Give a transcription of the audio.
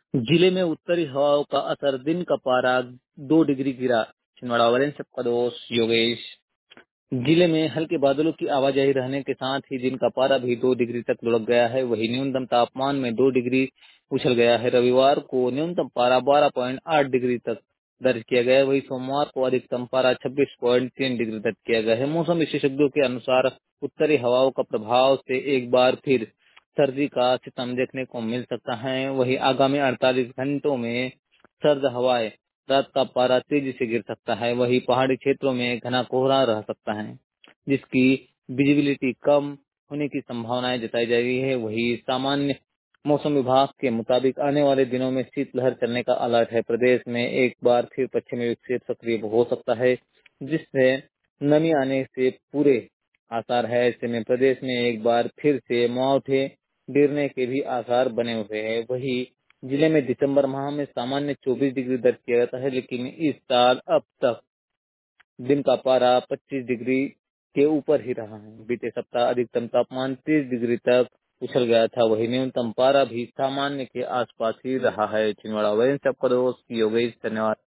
जिले में उत्तरी हवाओं का असर, दिन का पारा 2 डिग्री गिरा। छिंदवाड़ा वरिष्ठ सबका दोस्त योगेश। जिले में हल्के बादलों की आवाजाही रहने के साथ ही दिन का पारा भी 2 डिग्री तक लुढ़क गया है। वहीं न्यूनतम तापमान में 2 डिग्री उछल गया है। रविवार को न्यूनतम पारा 12.8 डिग्री तक दर्ज किया गया है। वहीं सोमवार को अधिकतम पारा 26.3 डिग्री तक किया गया है। मौसम विशेषज्ञों के अनुसार उत्तरी हवाओं का प्रभाव से एक बार फिर सर्दी का सितम देखने को मिल सकता है। वहीं आगामी 48 घंटों में सर्द हवाएं, रात का पारा तेजी से गिर सकता है। वहीं पहाड़ी क्षेत्रों में घना कोहरा रह सकता है, जिसकी विजिबिलिटी कम होने की संभावनाएं जताई जा रही है। वहीं सामान्य मौसम विभाग के मुताबिक आने वाले दिनों में शीतलहर चलने का अलर्ट है। प्रदेश में एक बार फिर पश्चिमी विक्षेप सक्रिय हो सकता है, जिससे नमी आने से पूरे आसार है। ऐसे में प्रदेश में एक बार फिर से मावठे गिरने के भी आसार बने हुए हैं। वहीं जिले में दिसंबर माह में सामान्य 24 डिग्री दर्ज किया जाता है, लेकिन इस साल अब तक दिन का पारा 25 डिग्री के ऊपर ही रहा है। बीते सप्ताह अधिकतम तापमान 30 डिग्री तक उछल गया था। वही न्यूनतम पारा भी सामान्य के आसपास ही रहा है। छिंदवाड़ा वरिष्ठ सबका दोस्त योगेश, धन्यवाद।